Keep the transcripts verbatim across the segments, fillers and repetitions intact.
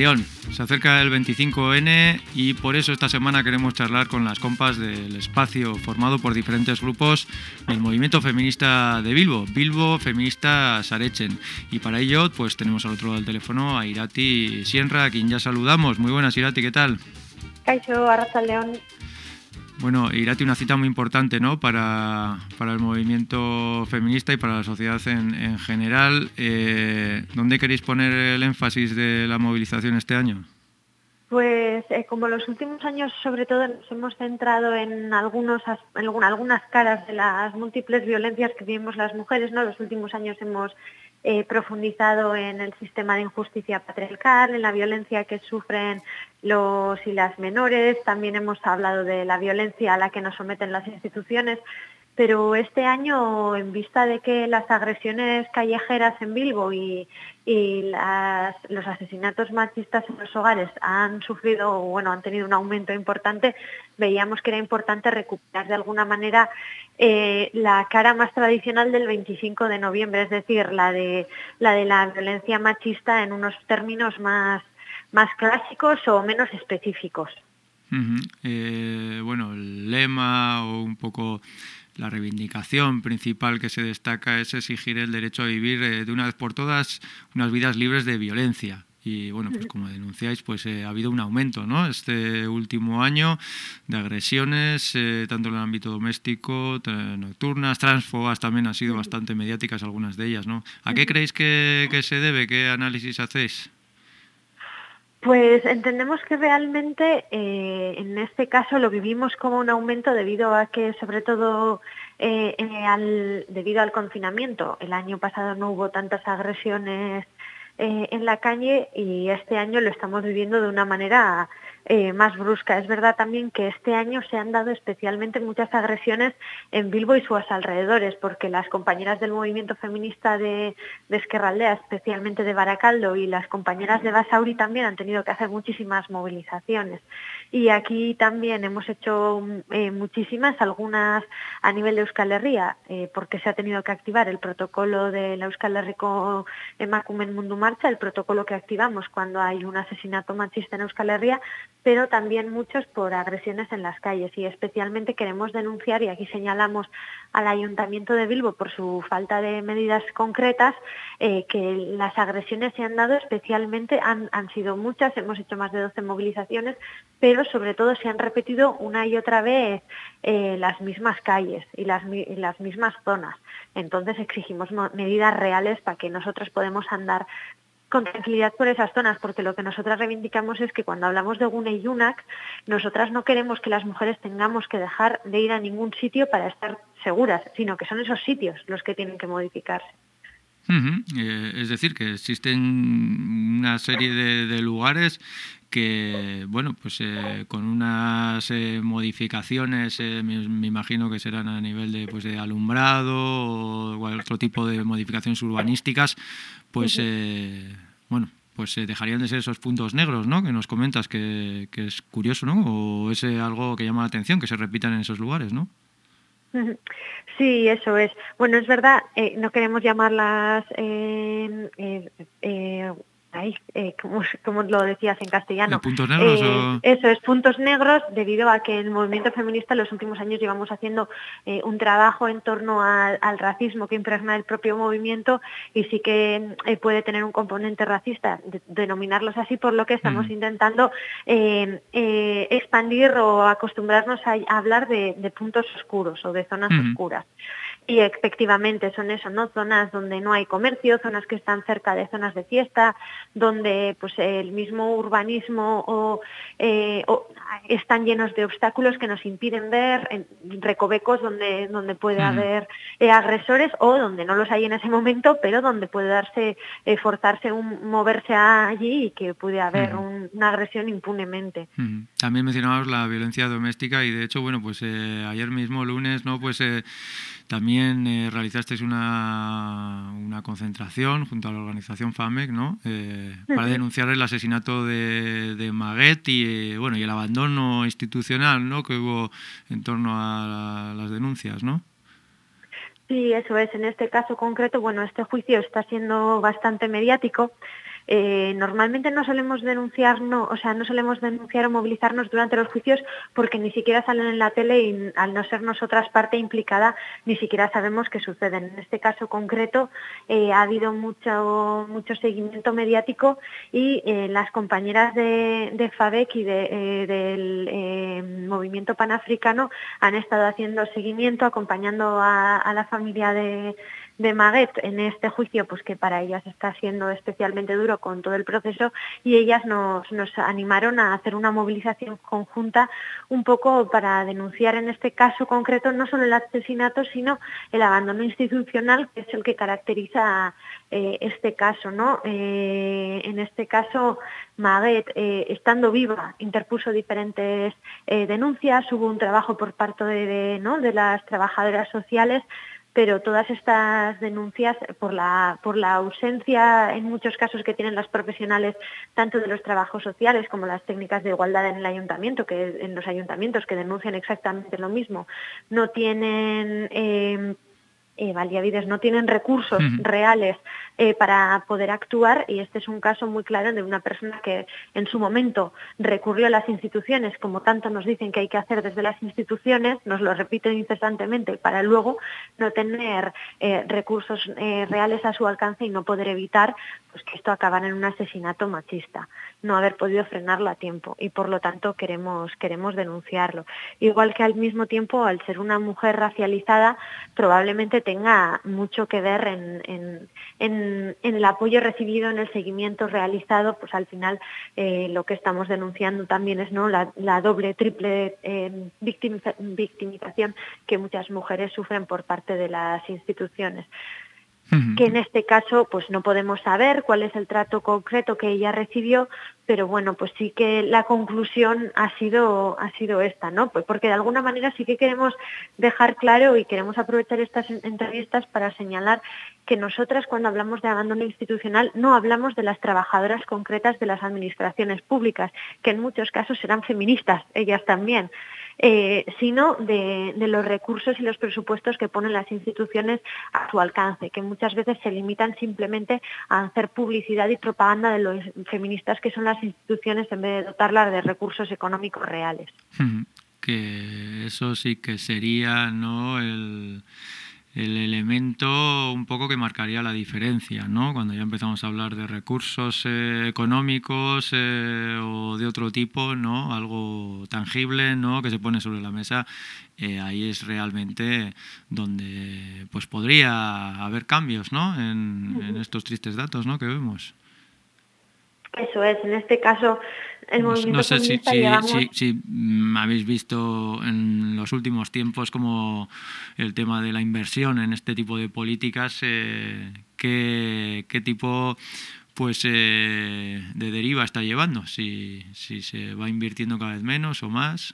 León. Se acerca el veinticinco ene y por eso esta semana queremos charlar con las compas del espacio formado por diferentes grupos del movimiento feminista de Bilbo, Bilbo Feminista Saretzen. Y para ello pues tenemos al otro lado del teléfono a Irati Sienra, a quien ya saludamos. Muy buenas, Irati, ¿qué tal? Kaixo, arratsaldeon. Bueno, Irati, una cita muy importante, ¿no?, para, para el movimiento feminista y para la sociedad en, en general. Eh, ¿Dónde queréis poner el énfasis de la movilización este año? Pues eh, como los últimos años sobre todo nos hemos centrado en, algunos, en algunas caras de las múltiples violencias que vivimos las mujeres, ¿no? Los últimos años hemos eh, profundizado en el sistema de injusticia patriarcal, en la violencia que sufren los y las menores, también hemos hablado de la violencia a la que nos someten las instituciones, pero este año, en vista de que las agresiones callejeras en Bilbo y, y las, los asesinatos machistas en los hogares han sufrido, bueno, han tenido un aumento importante, veíamos que era importante recuperar de alguna manera eh, la cara más tradicional del veinticinco de noviembre, es decir, la de la de la violencia machista en unos términos más, más clásicos o menos específicos. Uh-huh. Eh, bueno, el lema o un poco la reivindicación principal que se destaca es exigir el derecho a vivir eh, de una vez por todas unas vidas libres de violencia. Y bueno, pues como denunciáis, pues eh, ha habido un aumento, ¿no?, este último año de agresiones, eh, tanto en el ámbito doméstico, nocturnas, transfobas también han sido bastante mediáticas algunas de ellas, ¿no? ¿A qué creéis que, que se debe? ¿Qué análisis hacéis? Pues entendemos que realmente eh, en este caso lo vivimos como un aumento debido a que, sobre todo eh, eh, al, debido al confinamiento, el año pasado no hubo tantas agresiones eh, en la calle y este año lo estamos viviendo de una manera eh, más brusca. Es verdad también que este año se han dado especialmente muchas agresiones en Bilbo y sus alrededores, porque las compañeras del movimiento feminista de, de Ezkerraldea, especialmente de Barakaldo, y las compañeras de Basauri también han tenido que hacer muchísimas movilizaciones. Y aquí también hemos hecho eh, muchísimas, algunas a nivel de Euskal Herria, eh, porque se ha tenido que activar el protocolo de la Euskal Herriko Emakumeen Mundu Marcha, el protocolo que activamos cuando hay un asesinato machista en Euskal Herria, pero también muchos por agresiones en las calles. Y especialmente queremos denunciar, y aquí señalamos al Ayuntamiento de Bilbo por su falta de medidas concretas, eh, que las agresiones se han dado especialmente, han, han sido muchas, hemos hecho más de doce movilizaciones, pero sobre todo se han repetido una y otra vez eh, las mismas calles y las, y las mismas zonas. Entonces exigimos medidas reales para que nosotros podamos andar con tranquilidad por esas zonas, porque lo que nosotras reivindicamos es que cuando hablamos de Gune y Yunak, nosotras no queremos que las mujeres tengamos que dejar de ir a ningún sitio para estar seguras, sino que son esos sitios los que tienen que modificarse. Uh-huh. Eh, es decir, que existen una serie de, de lugares que, bueno, pues eh, con unas eh, modificaciones, eh, me, me imagino que serán a nivel de, pues, de alumbrado o otro tipo de modificaciones urbanísticas, pues, uh-huh. eh, bueno, pues eh, dejarían de ser esos puntos negros, ¿no?, que nos comentas, que, que es curioso, ¿no?, o es eh, algo que llama la atención, que se repitan en esos lugares, ¿no? Sí, eso es. Bueno, es verdad, eh, no queremos llamarlas, eh, eh, eh, ay, eh, ¿cómo, ¿cómo lo decías en castellano? ¿Puntos negros eh, o...? Eso es, puntos negros, debido a que en el movimiento feminista en los últimos años llevamos haciendo eh, un trabajo en torno a, al racismo que impregna el propio movimiento y sí que eh, puede tener un componente racista, de, denominarlos así, por lo que estamos mm. intentando eh, eh, expandir o acostumbrarnos a, a hablar de, de puntos oscuros o de zonas mm. oscuras. Y efectivamente son eso, ¿no?, zonas donde no hay comercio, zonas que están cerca de zonas de fiesta, donde pues el mismo urbanismo o, eh, o están llenos de obstáculos que nos impiden ver, en recovecos donde, donde puede uh-huh. haber eh, agresores o donde no los hay en ese momento, pero donde puede darse, eh, forzarse un moverse allí y que puede haber uh-huh. un, una agresión impunemente. Uh-huh. También mencionabas la violencia doméstica y de hecho, bueno, pues eh, ayer mismo, lunes, ¿no?, pues eh, también eh, realizasteis una, una concentración junto a la organización FAMEC, ¿no?, eh, uh-huh. para denunciar el asesinato de, de Maguette y, eh, bueno, y el abandono institucional, ¿no?, que hubo en torno a la, las denuncias, ¿no? Sí, eso es. En este caso concreto, bueno, este juicio está siendo bastante mediático. Eh, normalmente no solemos denunciar, no, o sea, no solemos denunciar o movilizarnos durante los juicios porque ni siquiera salen en la tele y al no ser nosotras parte implicada ni siquiera sabemos qué suceden. En este caso concreto eh, ha habido mucho, mucho seguimiento mediático y eh, las compañeras de, de FABEC y de, eh, del eh, Movimiento Panafricano han estado haciendo seguimiento, acompañando a, a la familia de, de Maguette en este juicio, pues que para ellas está siendo especialmente duro con todo el proceso, y ellas nos, nos animaron a hacer una movilización conjunta un poco para denunciar en este caso concreto no solo el asesinato, sino el abandono institucional, que es el que caracteriza eh, este caso, ¿no? Eh, en este caso, Maguette, eh, estando viva, interpuso diferentes eh, denuncias, hubo un trabajo por parte de, de, ¿no? de las trabajadoras sociales, pero todas estas denuncias por la, por la ausencia en muchos casos que tienen las profesionales tanto de los trabajos sociales como las técnicas de igualdad en el ayuntamiento, que en los ayuntamientos que denuncian exactamente lo mismo, no tienen eh, eh, Valiavides, no tienen recursos Ujú. reales eh, para poder actuar, y este es un caso muy claro de una persona que en su momento recurrió a las instituciones, como tanto nos dicen que hay que hacer desde las instituciones, nos lo repiten incesantemente, para luego no tener eh, recursos eh, reales a su alcance y no poder evitar pues, que esto acabara en un asesinato machista, no haber podido frenarlo a tiempo, y por lo tanto queremos, queremos denunciarlo. Igual que al mismo tiempo, al ser una mujer racializada, probablemente tenga mucho que ver en, en, en, en el apoyo recibido, en el seguimiento realizado, pues al final eh, lo que estamos denunciando también es no la, la doble, triple eh, victimiza, victimización que muchas mujeres sufren por parte de las instituciones. Que en este caso pues no podemos saber cuál es el trato concreto que ella recibió, pero bueno, pues sí que la conclusión ha sido ha sido esta, ¿no? Pues porque de alguna manera sí que queremos dejar claro y queremos aprovechar estas entrevistas para señalar que nosotras cuando hablamos de abandono institucional no hablamos de las trabajadoras concretas de las administraciones públicas, que en muchos casos serán feministas, ellas también. Eh, sino de, de los recursos y los presupuestos que ponen las instituciones a su alcance, que muchas veces se limitan simplemente a hacer publicidad y propaganda de los feministas que son las instituciones en vez de dotarlas de recursos económicos reales. Que eso sí que sería, ¿no?, el... el elemento un poco que marcaría la diferencia, ¿no? Cuando ya empezamos a hablar de recursos eh, económicos eh, o de otro tipo, ¿no? Algo tangible, ¿no?, que se pone sobre la mesa, eh, ahí es realmente donde pues podría haber cambios, ¿no?, en, en estos tristes datos, ¿no?, que vemos. Eso es, en este caso el No, movimiento no sé si, feminista si, llevamos... si, si habéis visto en los últimos tiempos como el tema de la inversión en este tipo de políticas, eh, qué, qué tipo pues eh, de deriva está llevando, si, si se va invirtiendo cada vez menos o más.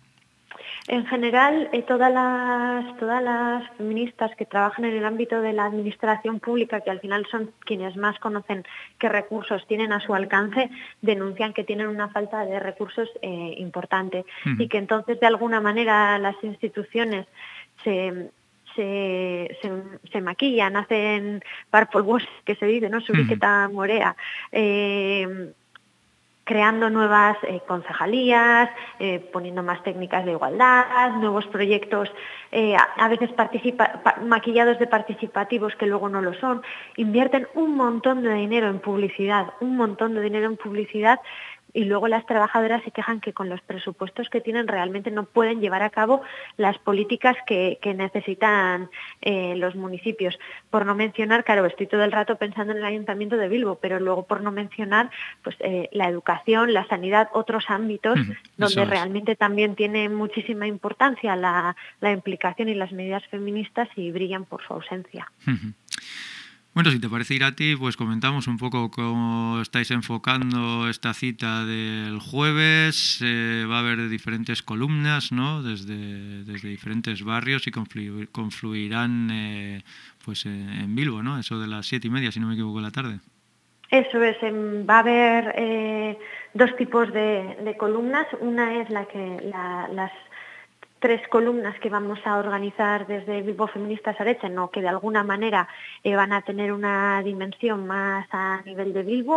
En general, eh, todas las todas las feministas que trabajan en el ámbito de la administración pública, que al final son quienes más conocen qué recursos tienen a su alcance, denuncian que tienen una falta de recursos eh, importante Uh-huh. y que entonces de alguna manera las instituciones se Se, se, se maquillan, hacen parpolvos, que se dice, ¿no? Suriqueta morea, eh, creando nuevas eh, concejalías, eh, poniendo más técnicas de igualdad, nuevos proyectos eh, a, a veces participa, pa, maquillados de participativos que luego no lo son, invierten un montón de dinero en publicidad, un montón de dinero en publicidad, y luego las trabajadoras se quejan que con los presupuestos que tienen realmente no pueden llevar a cabo las políticas que, que necesitan eh, los municipios. Por no mencionar, claro, estoy todo el rato pensando en el Ayuntamiento de Bilbo, pero luego por no mencionar pues eh, la educación, la sanidad, otros ámbitos Uh-huh. donde Eso es. realmente también tiene muchísima importancia la, la implicación y las medidas feministas y brillan por su ausencia. Uh-huh. Bueno, si te parece, Irati, pues comentamos un poco cómo estáis enfocando esta cita del jueves. Eh, va a haber diferentes columnas, ¿no?, desde, desde diferentes barrios y confluir, confluirán eh, pues en, en Bilbo, ¿no?, eso de las siete y media, si no me equivoco, de la tarde. Eso es, va a haber eh, dos tipos de, de columnas. Una es la que la, las tres columnas que vamos a organizar desde Bilbo Feministas Areche, ¿no?, que de alguna manera eh, van a tener una dimensión más a nivel de Bilbo.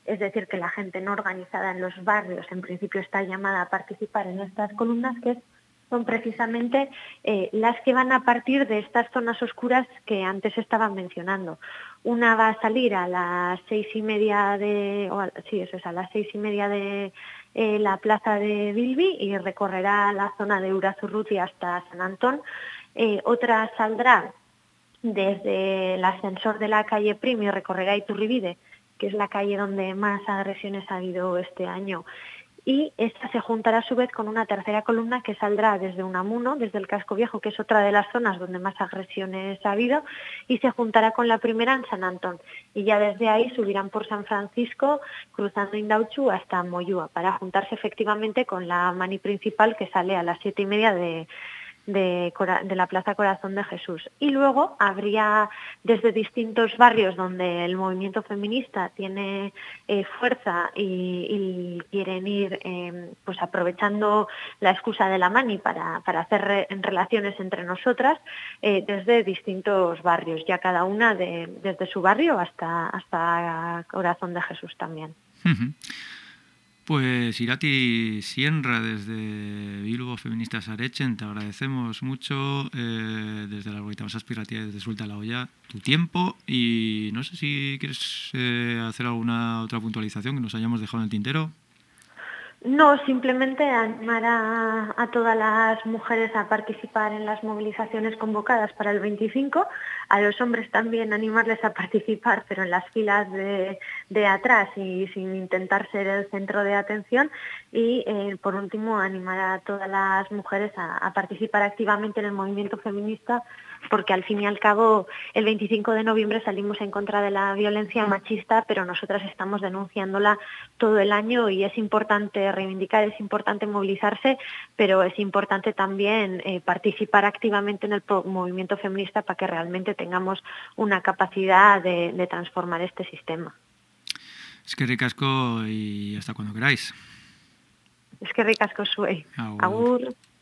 es decir, que la gente no organizada en los barrios en principio está llamada a participar en estas columnas, que son precisamente eh, las que van a partir de estas zonas oscuras que antes estaban mencionando. Una va a salir a las seis y media de, o a, sí, eso es, a las seis y media de eh, la plaza de Bilbi y recorrerá la zona de Urazurruti hasta San Antón. Eh, otra saldrá desde el ascensor de la calle Prim y recorrerá Iturribide, que es la calle donde más agresiones ha habido este año. Y esta se juntará a su vez con una tercera columna que saldrá desde Unamuno, desde el Casco Viejo, que es otra de las zonas donde más agresiones ha habido, y se juntará con la primera en San Antón. Y ya desde ahí subirán por San Francisco, cruzando Indautxu hasta Moyúa, para juntarse efectivamente con la mani principal que sale a las siete y media de... De, de la Plaza Corazón de Jesús. Y luego habría desde distintos barrios donde el movimiento feminista tiene eh, fuerza y, y quieren ir eh, pues aprovechando la excusa de la mani para, para hacer re, relaciones entre nosotras, eh, desde distintos barrios, ya cada una de, desde su barrio hasta, hasta Corazón de Jesús también. Uh-huh. Pues Irati Sienra, desde Bilbo Feministas Arechen, te agradecemos mucho eh, desde la Goitabas Aspirativa, desde Suelta la Olla, tu tiempo, y no sé si quieres eh, hacer alguna otra puntualización que nos hayamos dejado en el tintero. No, simplemente animar a, a todas las mujeres a participar en las movilizaciones convocadas para el veinticinco, a los hombres también animarles a participar, pero en las filas de, de atrás y sin intentar ser el centro de atención, y eh, por último animar a todas las mujeres a, a participar activamente en el movimiento feminista, porque al fin y al cabo el veinticinco de noviembre salimos en contra de la violencia machista, pero nosotras estamos denunciándola todo el año y es importante reivindicar, es importante movilizarse, pero es importante también eh, participar activamente en el movimiento feminista para que realmente tengamos una capacidad de, de transformar este sistema. Es que ricasco y hasta cuando queráis. Es que ricasco zuei. Agur. Agur.